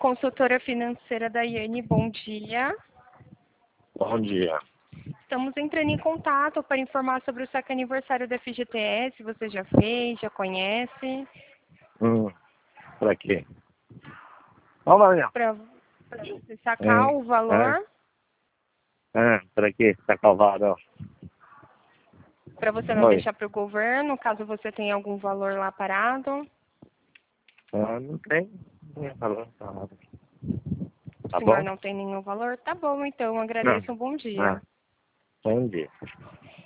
consultora financeira Daiane, bom dia. Bom dia. Estamos entrando em contato para informar sobre o saque aniversário da FGTS. Você já fez, já conhece? Pra quê? Vamos lá, Para você sacar o valor? pra quê? Tá calvado? Para você não Oi. deixar para o governo, caso você tenha algum valor lá parado? Não tem. Não falou nada. O Tá senhor bom? não tem nenhum valor? Tá bom, então. Não. Agradeço. Um bom dia. Bom dia.